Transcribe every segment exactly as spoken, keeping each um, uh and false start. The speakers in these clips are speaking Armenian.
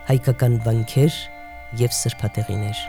հայկական վանքեր և սրբատեղիներ։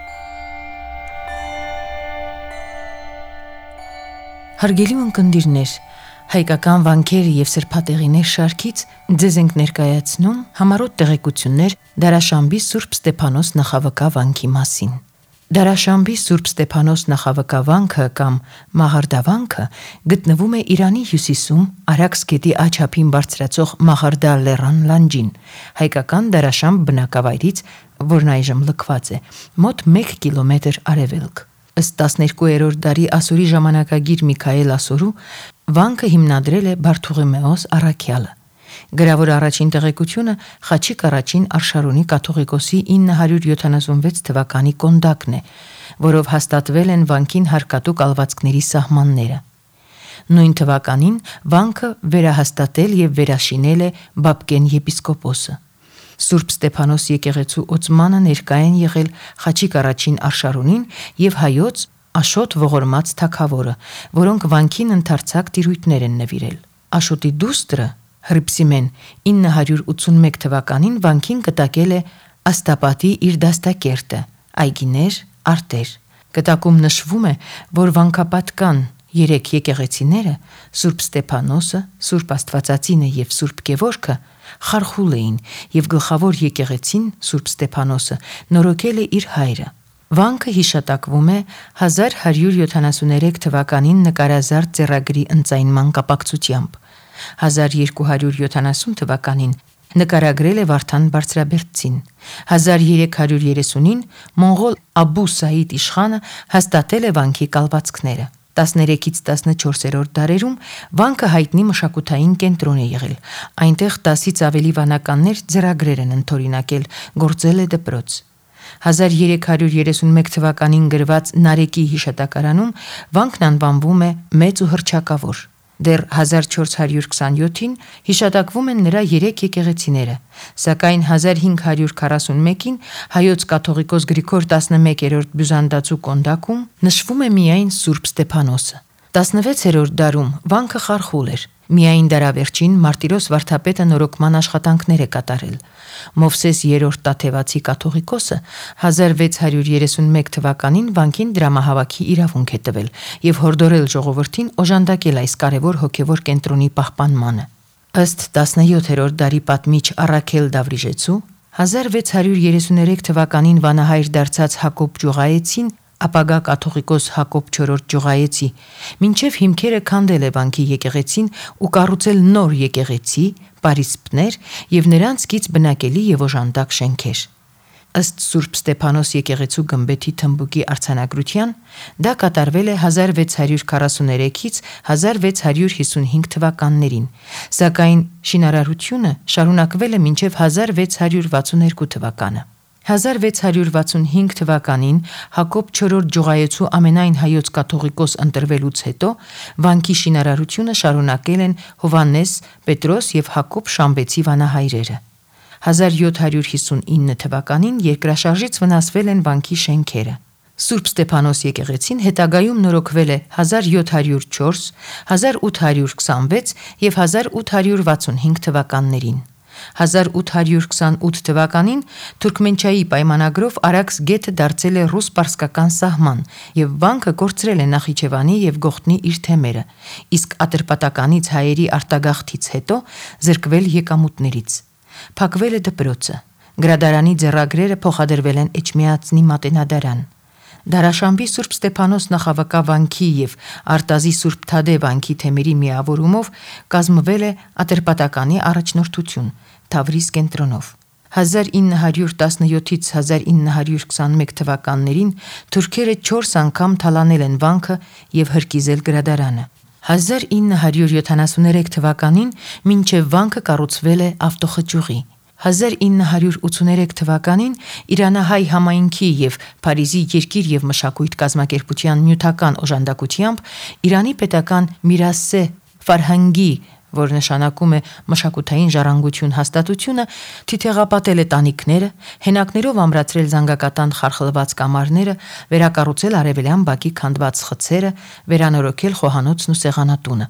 Հարգելի ունկնդիրներ, հայկական վանքեր և սրբատեղիներ շարքից ձեզ ենք ներկայացնում համառոտ տեղեկություններ Դարաշամբի Սուրբ Ստեփանոս նախավկա վանքի մասին։ Դարաշամբի Սուրբ Ստեփանոս նախավկա վանքը կամ Մաղարդավանքը գտնվում է Իրանի հյուսիսում Արաքս գետի աջափին բարձրացող Մաղարդա լեռան լանջին, հայկական Դարաշամբ բնակավայրից, որն այժմ լքված է, մոտ մեկ կիլոմետր արևելք։ Ըստ տասներկուերորդ դարի ասորի ժամանակագիր Միքայել ասորու, վանքը հիմնադրել է Բարթուղիմեոս առաքյալը։ Գրավոր առաջին տեղեկությունը Խաչիկ առաջին Արշարունի կաթողիկոսի ինը հարյուր յոթանասունվեց թվականի կոնդակն է, որով հաստատվել են վանքին հարկատու կալվածքների սահմանները։ Նույն թվականին վանքը վերահաստատել և վերաշինել է Բաբկեն եպիսկոպոսը։ Սուրբ Ստեփանոս եկեղեցու օծմանը ներկա են եղել Խաչիկ առաջին Արշարունին և հայոց Աշոտ ողորմած թագավորը, որոնք վանքին ընդարձակ տիրույթներ են նվիրել։ Աշոտի դուստրը Հրիփսիմեն ինը հարյուր ութսունմեկ թվականին վանքին կտակել է Աստապատի իր դաստակերտը, այգիներ, արտեր։ Կտակում նշվում է, որ վանքապատկան երեք եկեղեցիները՝ Սուրբ Ստեփանոսը, Սուրբ Աստվածածինը և Սուրբ Գևորգը խարխուլ էին, և գլխավոր եկեղեցին Սուրբ Ստեփանոսը նորոգել է իր հայրը։ Վանքը հիշատակվում է հազար հարյուր յոթանասուներեք թվականին նկարազարդ ձեռագրի ընծայնման կապակցությամբ։ հազար երկու հարյուր յոթանասուն թվականին նկարագրել է Վարդան Բարձրաբերդցին։ հազար երեք հարյուր երեսունին մոնղոլ Աբու Սաիդ իշխանը հաստատել է վանքի կալվածքները։ տասներեքից տասնչորսերորդ դարերում վանքը հայտնի մշակութային կենտրոն է եղել։ Այնտեղ տասից ավելի վանականներ ձեռագրեր են ընդօրինակել, գործել է դպրոց։ հազար երեք հարյուր երեսունմեկ թվականին գրված Նարեկի հիշատակարանում վանքն անվանվում է Մեծ ու հռչակավոր։ Դեռ հազար չորս հարյուր քսանյոթին հիշատակվում են նրա երեք եկեղեցիները, սակայն հազար հինգ հարյուր քառասունմեկին հայոց կաթողիկոս Գրիգոր տասնմեկերորդ բյուզանդացու կոնդակում նշվում է միայն Սուրբ Ստեփանոսը։ տասնվեցերորդ դարում վանքը խարխուլ էր։ Միայն դարավերջին Մարտիրոս վարդապետը նորոգման աշխատանքներ է կատարել։ Մովսես երրորդ Տաթևացի կաթողիկոսը հազար վեց հարյուր երեսունմեկ թվականին վանքին դրամահավաքի իրավունք է տվել և հորդորել ժողովրդին օժանդակել այս կարևոր հոգևոր կենտրոնի պահպանմանը։ Ըստ տասնյոթերորդ դարի պատմիչ Առաքել Դավրիժեցու հազար վեց հարյուր երեսուներեք թվականին վանահայր դարձած Հակոբ Ջուղայեցին, ապագա կաթողիկոս Հակոբ չորրորդ Ջուղայեցի, մինչև հիմքերը քանդել է վանքի եկեղեցին ու կառուցել նոր եկեղեցի, պարիսպներ և նրանց կից բնակելի և օժանդակ շենքեր։ Ըստ Սուրբ Ստեփանոս եկեղեցու գմբեթի թմբուկի արձանագրության, դա կատարվել է հազար վեց հարյուր քառասուներեքից հազար վեց հարյուր հիսունհինգ թվականներին, սակայն շինարարությունը շարունակվել է մինչև հազար վեց հարյուր վաթսունհինգ թվականը։ հազար վեց հարյուր վաթսունհինգ թվականին Հակոբ չորրորդ Ջուղայեցու ամենայն հայոց կաթողիկոս ընտրվելուց հետո վանքի շինարարությունը շարունակել են Հովհաննես, Պետրոս և Հակոբ Շամբեցի վանահայրերը։ հազար յոթ հարյուր հիսունինը թվականին երկրաշարժից վնասվել են վանքի շենքերը։ Սուրբ Ստեփանոս եկեղեցին հետագայում նորոգվել է հազար յոթ հարյուր չորս, հազար ութ հարյուր քսանվեց և հազար ութ հարյուր վաթսունհինգ թվականներին։ հազար ութ հարյուր քսանութ թվականին Թուրքմենչայի պայմանագրով Արաքս գետը դարձել է ռուս-պարսկական սահման և վանքը կորցրել է Նախիջևանի և Գողթնի իր թեմերը, իսկ Ատրպատականից հայերի արտագաղթից հետո զրկվել եկամուտներից։ Փակվել է դպրոցը։ Գրադարանի ձեռագրերը փոխադրվել են Էջմիածնի մատենադարան։ Դարաշամբի Սուրբ Ստեփանոս նախավկա վանքի և Արտազի Սուրբ Թադէ վանքի թեմերի միավորումով կազմվել է Ատրպատականի առաջնորդություն Թավրիզ կենտրոնով։ հազար ինը հարյուր տասնյոթից հազար ինը հարյուր քսանմեկ թվականներին թուրքերը չորս անգամ թալանել են վանքը և հրկիզել գրադարանը։ հազար ինը հարյուր յոթանասուներեք թվականին մինչև վանքը կառուցվել է ավտոխճուղի։ հազար ինը հարյուր ութսուներեք թվականին Իրանահայ համայնքի և Փարիզի Երկիր և մշակույթ կազմակերպության նյութական օժանդակությամբ Իրանի պետական Միրասե Ֆարհանգի, որ նշանակում է մշակութային ժառանգություն հաստատությունը, թիթեղապատել է տանիքները, հենակներով ամրացրել զանգակատան խարխլված կամարները, վերակառուցել արևելյան բակի քանդված խցերը, վերանորոգել խոհանոցն ու սեղանատունը։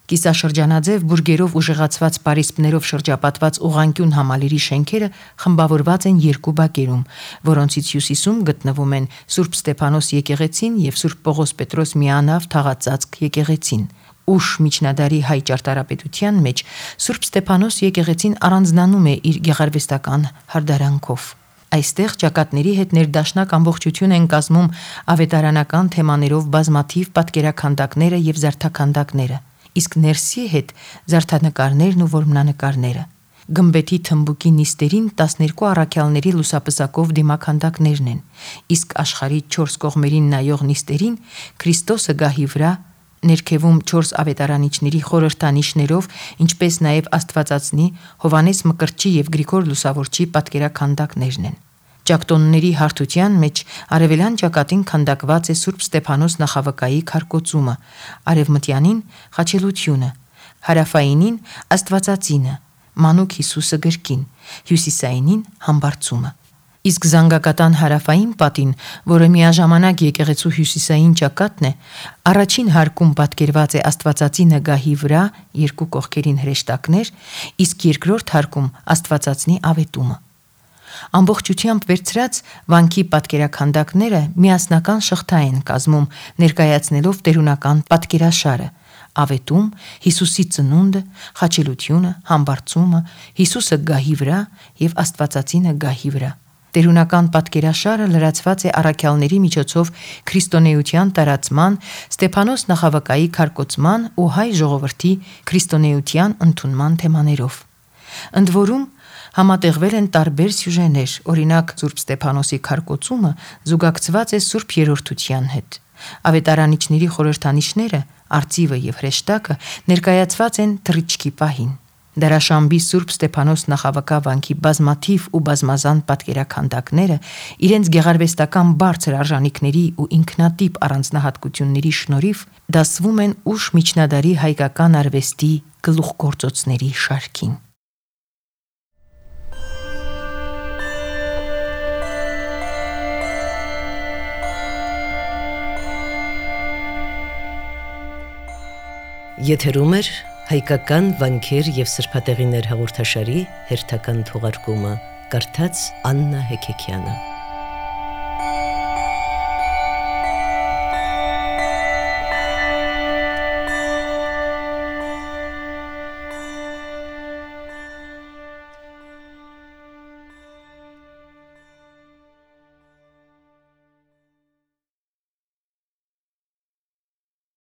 Կիսաշրջանաձև բուրգերով ուժեղացված պարիսպներով շրջապատված ուղղանկյուն համալիրի շենքերը խմբավորված են երկու բակերում, որոնցից հյուսիսում գտնվում են Սուրբ Ստեփանոս եկեղեցին եւ Սուրբ Պողոս-Պետրոս միանավ թաղածածկ եկեղեցին։ Ուշ միջնադարի հայ ճարտարապետության մեջ Սուրբ Ստեփանոս եկեղեցին առանձնանում է իր գեղարվեստական հարդարանքով։ Այստեղ ճակատների հետ ներդաշնակ ամբողջություն են կազմում ավետարանական թեմաներով բազմաթիվ պատկերաքանդակները եւ զարդաքանդակները, իսկ ներսի հետ զարդանկարներն ու որմնանկարները։ Գմբեթի թմբուկի նիստերին տասներկու առաքյալների լուսապսակով դիմաքանդակներն են, իսկ աշխարհի չորս կողմերին նայող նիստերին Քրիստոսը գահի վրա, ներքևում չորս ավետարանիչների խորհրդանիշներով, ինչպես նաև Աստվածածնի, Հովանես Մկրտչի եւ Գրիգոր Լուսավորչի պատկերաքանդակներն են։ Ճակտոնների հարթության մեջ արևելյան ճակատին քանդակված է Սուրբ Ստեփանոս նախավկայի քարկոծումը, արևմտյանին խաչելությունը, հարավայինին Աստվածածինը, Մանուկ Հիսուսը գրքին, հյուսիսայինին համբարձումը։ Իսկ զանգակատան հարավային պատին, որը միաժամանակ եկեղեցու հյուսիսային ճակատն է, առաջին հարկում պատկերված է Աստվածածինը գահի վրա երկու կողքերին հրեշտակներ, իսկ երկրորդ հարկում Աստվածածնի ավետումը։ Ամբողջությամբ վերցրած վանքի պատկերաքանդակները միասնական շղթա են կազմում, ներկայացնելով տերունական պատկերաշարը, ավետում, Հիսուսի ծնունդը, խաչելությունը, համբարձումը, Հիսուսը գահի վրա եւ Աստվածածինը գահի վրա։ Տերունական պատկերաշարը լրացված է առաքյալների միջոցով քրիստոնեության տարածման, Ստեփանոս նախավկայի քարկոծման ու հայ ժողովրդի քրիստոնեության ընդունման թեմաներով։ Ընդ որում համատեղվել են տարբեր սյուժեներ, օրինակ Սուրբ Ստեփանոսի քարկոծումը զուգակցված է Սուրբ Երրորդության հետ։ Ավետարանիչների խորհրդանիշները, արծիվը եւ հրեշտակը ներկայացված են թռիչքի պահին։ Դարաշամբի Սուրբ Ստեփանոս նախավկա վանքի բազմաթիվ ու բազմազան պատկերաքանդակները իրենց գեղարվեստական բարձր արժանիքների ու ինքնատիպ առանձնահատկությունների շնորհիվ դասվում են ուշ միջնադարի հայկական արվեստի գլուխգործոցների շարքին։ Եթերում է հայկական վանքեր եւ սրբատեղիներ հաղորդաշարի հերթական թողարկումը, կարդաց Աննա Հեքեքյանը։